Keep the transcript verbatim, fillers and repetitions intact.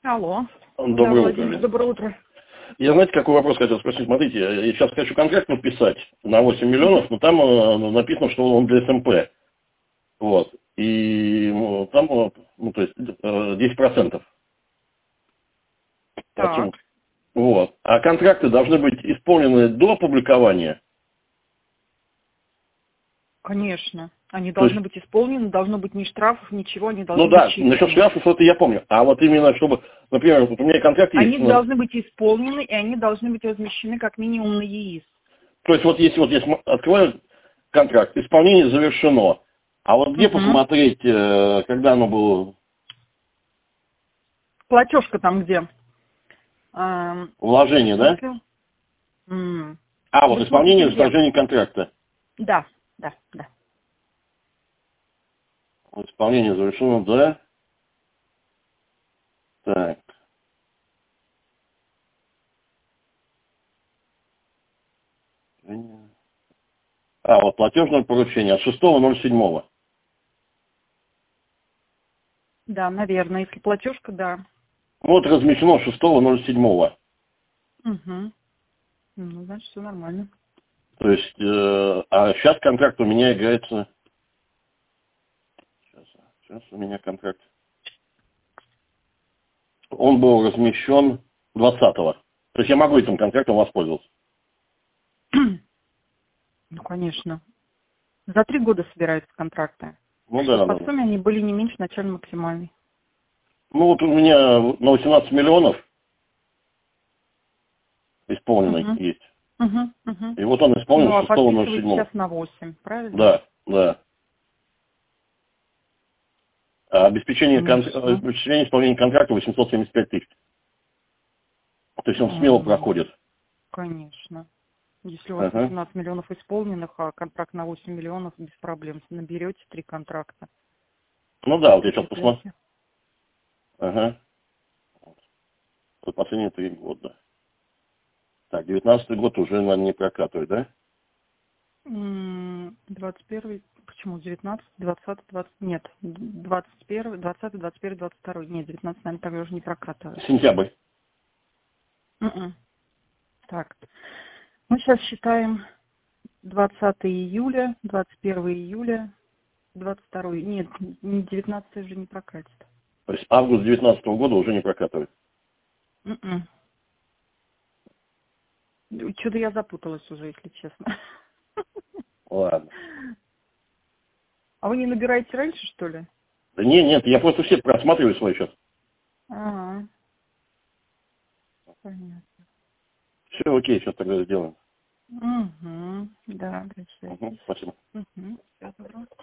Алло. Доброе Да, утро. Владимир, доброе утро. Я, знаете, какой вопрос хотел спросить? Смотрите, я сейчас хочу контракт подписать на восемь миллионов, но там э, написано, что он для СМП. Вот. И ну, там, э, ну, то есть, э, десять процентов. от суммы. Так, Вот. А контракты должны быть исполнены до опубликования. конечно. Они То должны есть, быть исполнены, должно быть ни штрафов, ничего, они ну должны быть да, насчет чистыми. штрафов это я помню. А вот именно, чтобы, например, вот у меня контракт есть. Они Ну, должны быть исполнены, и они должны быть размещены как минимум на ЕИС. то есть, вот если вот я см- открываю контракт, исполнение завершено. А вот где Угу. посмотреть, э, когда оно было Платежка там где? Эм, вложение, да? смотрю. М. А, вот Вы смотрите исполнение где? расторжения контракта. Да, да, да. Вот исполнение завершено, да? Так. А, вот платежное поручение от шестого ноль седьмого. Да, наверное, если платежка, да. Вот размещено шестого ноль седьмого. Угу. Ну, значит, все нормально. То есть, э, а сейчас контракт у меня играется... Сейчас, сейчас у меня контракт. Он был размещен двадцатого. То есть я могу этим контрактом воспользоваться. Ну, конечно. За три года собираются контракты. Ну И да, по да, да. сумме они были не меньше начальной максимальной. Ну вот у меня на восемнадцать миллионов исполненный Угу. есть. Угу, угу. И вот он исполнен Ну, а шестого ноль подписывать седьмого. сейчас на восемь, правильно? Да, да. А обеспечение, кон... Конечно. обеспечение исполнения контракта восемьсот семьдесят пять тысяч. То есть он смело М, проходит. Конечно. Если у вас Ага. восемнадцать миллионов исполненных, а контракт на восемь миллионов, без проблем. Наберете три контракта. Ну да, вот я сейчас посмотрю. Закрепляйте. Ага. Вот последние три года. Так, девятнадцатый год уже, наверное, не прокатывает, да? М, двадцать первый, почему девятнадцать, двадцать, двадцать, нет, двадцать первый, двадцатый, двадцать первый, двадцать второй, нет, девятнадцать, наверное, тогда уже не прокатывает. Сентябрь. М-м. Так, мы сейчас считаем двадцатое июля, двадцать первое июля, двадцать второе, нет, не девятнадцатое уже не прокатит. То есть август девятнадцатого года уже не прокатывает. М-м. Что-то я запуталась уже, если честно. Ладно. А вы не набираете раньше, что ли? Да не, нет, я просто все просматриваю свой счет. Ага, понятно. Все окей, сейчас тогда сделаем. Угу, да, Угу, обращайтесь. спасибо. Угу, всего доброго.